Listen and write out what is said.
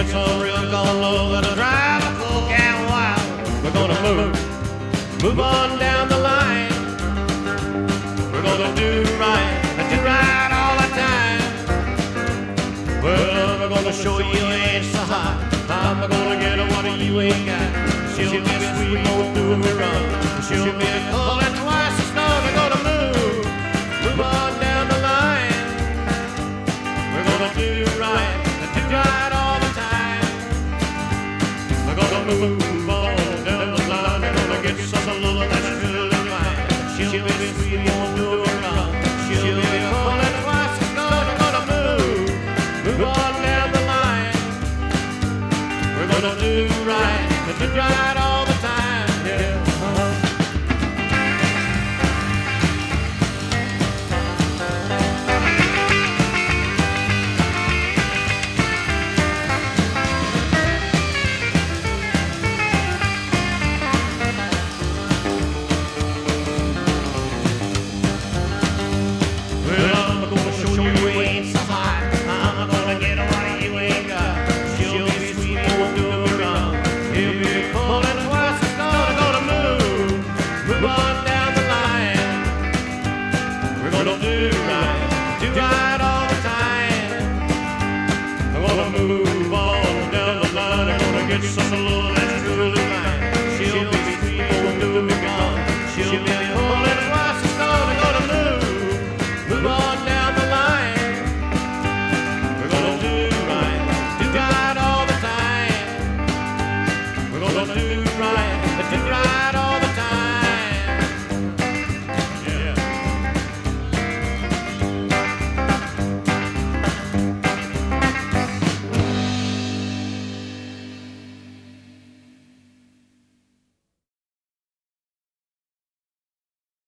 get some real gone low that'll drive a full cat wild. We're gonna move on down the line. We're gonna do right all the time. Well, we're gonna show you ain't so hot. I'm gonna get her what you ain't got. She'll be sweet, won't do me wrong. She'll be cold and twice as strong. We're gonna move on down the line. We're gonna do right all the time. We're gonna move on down the line. We're gonna get some little that's really fine. She'll be sweet, won't do me wrong. She'll be cold and twice as strong. We're gonna move on down the line. We're gonna do right all the time. Yeah. Move on down the line, I'm gonna get some little